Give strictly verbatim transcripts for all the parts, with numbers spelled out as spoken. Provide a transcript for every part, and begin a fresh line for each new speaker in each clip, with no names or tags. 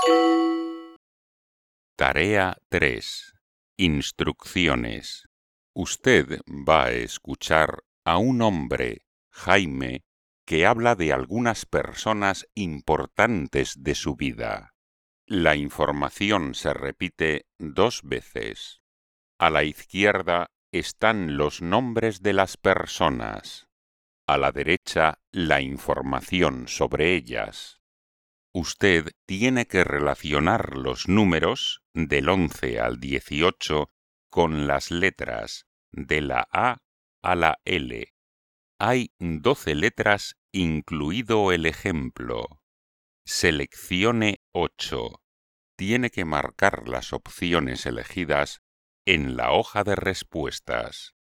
Tarea tres. Instrucciones. Usted va a escuchar a un hombre, Jaime, que habla de algunas personas importantes de su vida. La información se repite dos veces. A la izquierda están los nombres de las personas. A la derecha, la información sobre ellas. Usted tiene que relacionar los números del once al dieciocho con las letras de la A a la L. Hay doce letras incluido el ejemplo. Seleccione ocho. Tiene que marcar las opciones elegidas en la hoja de respuestas.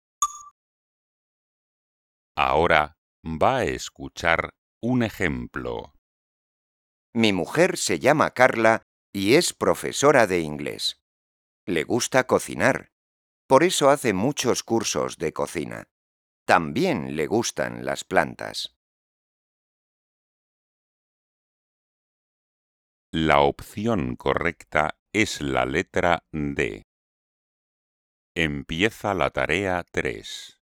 Ahora va a escuchar un ejemplo.
Mi mujer se llama Carla y es profesora de inglés. Le gusta cocinar. Por eso hace muchos cursos de cocina. También le gustan las plantas.
La opción correcta es la letra D. Empieza la tarea tres.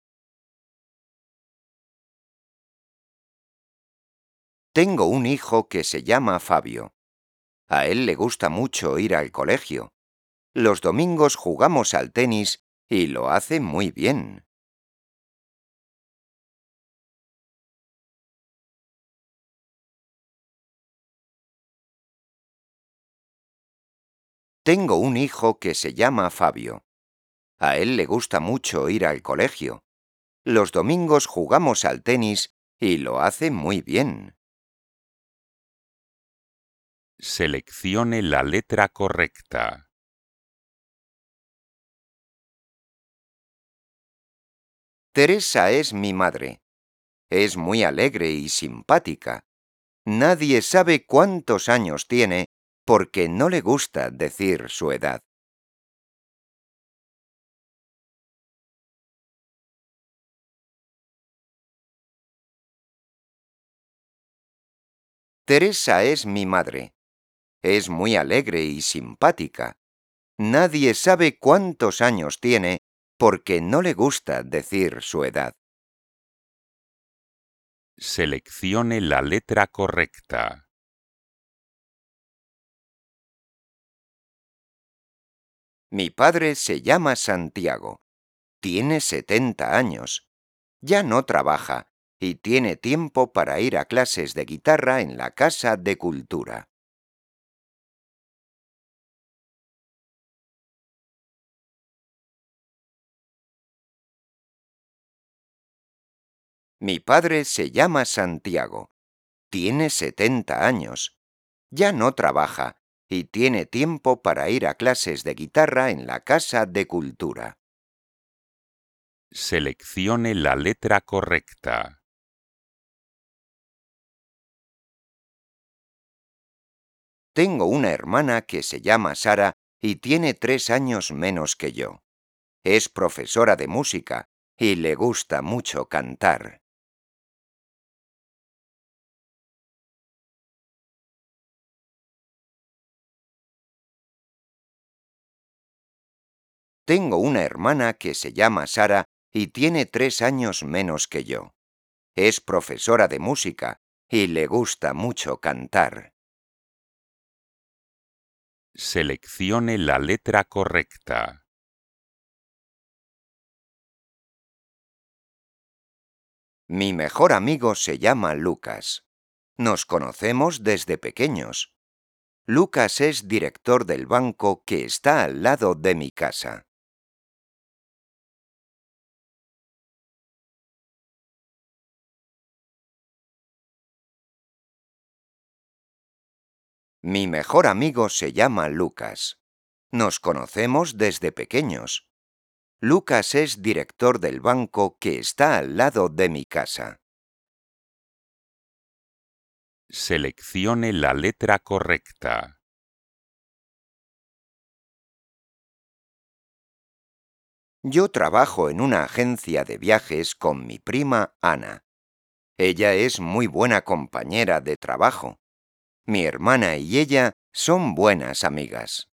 Tengo un hijo que se llama Fabio. A él le gusta mucho ir al colegio. Los domingos jugamos al tenis y lo hace muy bien. Tengo un hijo que se llama Fabio. A él le gusta mucho ir al colegio. Los domingos jugamos al tenis y lo hace muy bien.
Seleccione la letra correcta.
Teresa es mi madre. Es muy alegre y simpática. Nadie sabe cuántos años tiene porque no le gusta decir su edad. Teresa es mi madre. Es muy alegre y simpática. Nadie sabe cuántos años tiene porque no le gusta decir su edad.
Seleccione la letra correcta.
Mi padre se llama Santiago. Tiene setenta años. Ya no trabaja y tiene tiempo para ir a clases de guitarra en la Casa de Cultura. Mi padre se llama Santiago. Tiene setenta años. Ya no trabaja y tiene tiempo para ir a clases de guitarra en la Casa de Cultura.
Seleccione la letra correcta.
Tengo una hermana que se llama Sara y tiene tres años menos que yo. Es profesora de música y le gusta mucho cantar. Tengo una hermana que se llama Sara y tiene tres años menos que yo. Es profesora de música y le gusta mucho cantar.
Seleccione la letra correcta.
Mi mejor amigo se llama Lucas. Nos conocemos desde pequeños. Lucas es director del banco que está al lado de mi casa. Mi mejor amigo se llama Lucas. Nos conocemos desde pequeños. Lucas es director del banco que está al lado de mi casa.
Seleccione la letra correcta.
Yo trabajo en una agencia de viajes con mi prima Ana. Ella es muy buena compañera de trabajo. Mi hermana y ella son buenas amigas.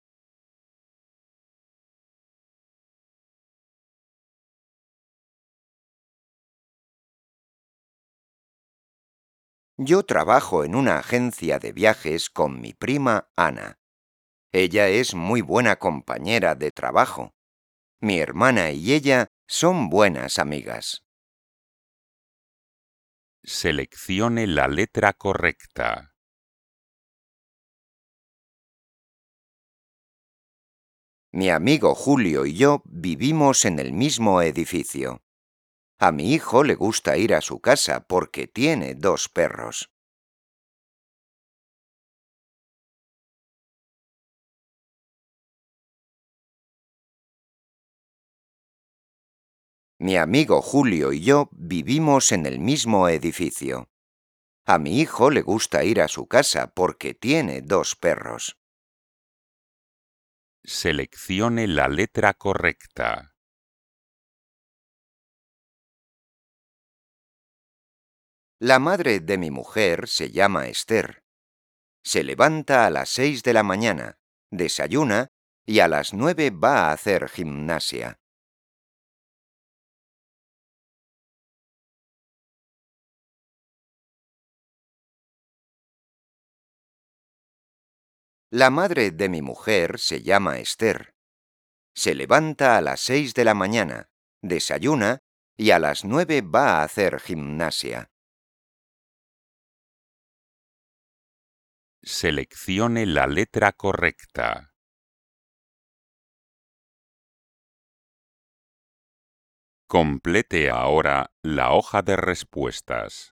Yo trabajo en una agencia de viajes con mi prima Ana. Ella es muy buena compañera de trabajo. Mi hermana y ella son buenas amigas.
Seleccione la letra correcta.
Mi amigo Julio y yo vivimos en el mismo edificio. A mi hijo le gusta ir a su casa porque tiene dos perros. Mi amigo Julio y yo vivimos en el mismo edificio. A mi hijo le gusta ir a su casa porque tiene dos perros.
Seleccione la letra correcta.
La madre de mi mujer se llama Esther. Se levanta a las seis de la mañana, desayuna y a las nueve va a hacer gimnasia. La madre de mi mujer se llama Esther. Se levanta a las seis de la mañana, desayuna y a las nueve va a hacer gimnasia.
Seleccione la letra correcta. Complete ahora la hoja de respuestas.